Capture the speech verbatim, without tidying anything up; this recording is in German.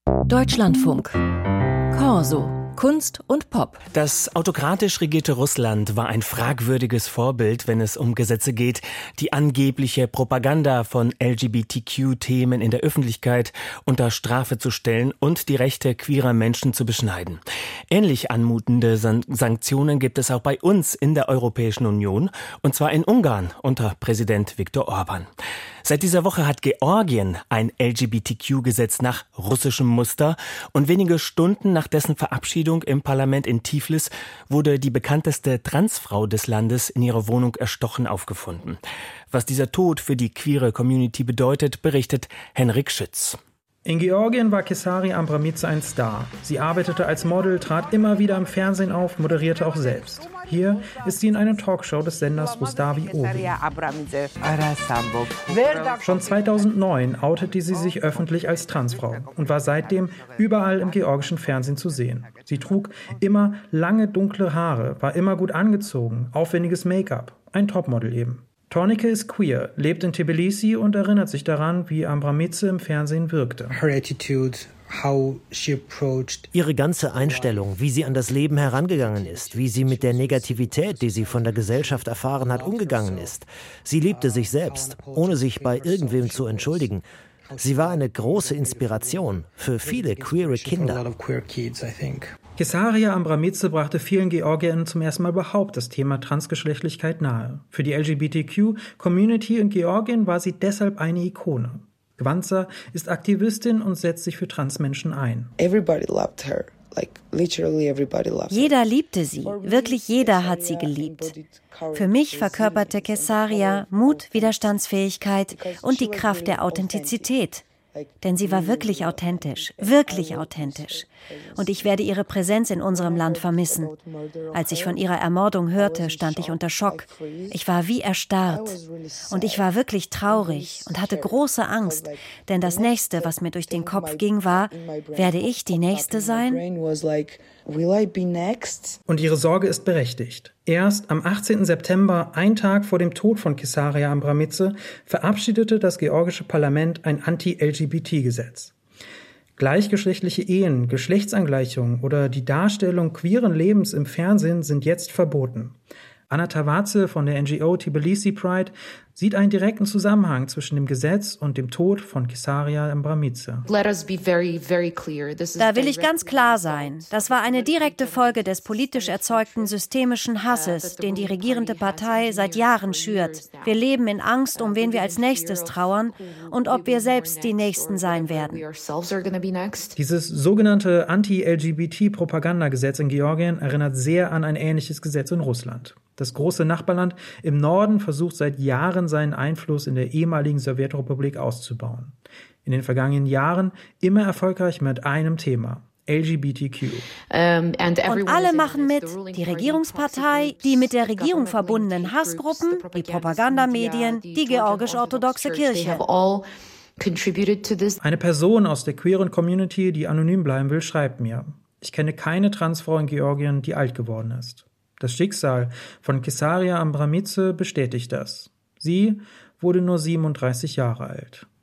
Deutschlandfunk. Corso. Kunst und Pop. Das autokratisch regierte Russland war ein fragwürdiges Vorbild, wenn es um Gesetze geht, die angebliche Propaganda von L G B T Q-Themen in der Öffentlichkeit unter Strafe zu stellen und die Rechte queerer Menschen zu beschneiden. Ähnlich anmutende San- Sanktionen gibt es auch bei uns in der Europäischen Union, und zwar in Ungarn unter Präsident Viktor Orbán. Seit dieser Woche hat Georgien ein L G B T Q-Gesetz nach russischem Muster, und wenige Stunden nach dessen Verabschiedung im Parlament in Tiflis wurde die bekannteste Transfrau des Landes in ihrer Wohnung erstochen aufgefunden. Was dieser Tod für die queere Community bedeutet, berichtet Henrik Schütz. In Georgien war Kesaria Ambramitze ein Star. Sie arbeitete als Model, trat immer wieder im Fernsehen auf, moderierte auch selbst. Hier ist sie in einer Talkshow des Senders Rustavi Ovi. Schon zweitausendneun outete sie sich öffentlich als Transfrau und war seitdem überall im georgischen Fernsehen zu sehen. Sie trug immer lange dunkle Haare, war immer gut angezogen, aufwendiges Make-up, ein Topmodel eben. Tornike ist queer, lebt in Tbilisi und erinnert sich daran, wie Ambramitze im Fernsehen wirkte. Her attitude, how she approached. Ihre ganze Einstellung, wie sie an das Leben herangegangen ist, wie sie mit der Negativität, die sie von der Gesellschaft erfahren hat, umgegangen ist. Sie liebte sich selbst, ohne sich bei irgendwem zu entschuldigen. Sie war eine große Inspiration für viele queere Kinder. Kesaria Ambramitze brachte vielen Georgiern zum ersten Mal überhaupt das Thema Transgeschlechtlichkeit nahe. Für die L G B T Q-Community in Georgien war sie deshalb eine Ikone. Gwanza ist Aktivistin und setzt sich für Transmenschen ein. Everybody loved her. Like, literally everybody loved her. Jeder liebte sie, wirklich jeder hat sie geliebt. Für mich verkörperte Kesaria Mut, Widerstandsfähigkeit und die Kraft der Authentizität. Denn sie war wirklich authentisch, wirklich authentisch. Und ich werde ihre Präsenz in unserem Land vermissen. Als ich von ihrer Ermordung hörte, stand ich unter Schock. Ich war wie erstarrt. Und ich war wirklich traurig und hatte große Angst. Denn das Nächste, was mir durch den Kopf ging, war, werde ich die Nächste sein? Und ihre Sorge ist berechtigt. Erst am achtzehnten September, ein Tag vor dem Tod von Kesaria Ambramitze, verabschiedete das georgische Parlament ein Anti-L G B T-Gesetz. Gleichgeschlechtliche Ehen, Geschlechtsangleichung oder die Darstellung queeren Lebens im Fernsehen sind jetzt verboten. Anna Tavaze von der N G O Tbilisi Pride sieht einen direkten Zusammenhang zwischen dem Gesetz und dem Tod von Kesaria Ambramitze. Da will ich ganz klar sein. Das war eine direkte Folge des politisch erzeugten systemischen Hasses, den die regierende Partei seit Jahren schürt. Wir leben in Angst, um wen wir als nächstes trauern und ob wir selbst die Nächsten sein werden. Dieses sogenannte Anti-L G B T-Propagandagesetz in Georgien erinnert sehr an ein ähnliches Gesetz in Russland. Das große Nachbarland im Norden versucht seit Jahren, seinen Einfluss in der ehemaligen Sowjetrepublik auszubauen. In den vergangenen Jahren immer erfolgreich mit einem Thema: L G B T Q. Und alle machen mit, die Regierungspartei, die mit der Regierung verbundenen Hassgruppen, die Propagandamedien, die georgisch-orthodoxe Kirche. Eine Person aus der queeren Community, die anonym bleiben will, schreibt mir: Ich kenne keine Transfrau in Georgien, die alt geworden ist. Das Schicksal von Kesaria Ambramitze bestätigt das. Sie wurde nur siebenunddreißig Jahre alt.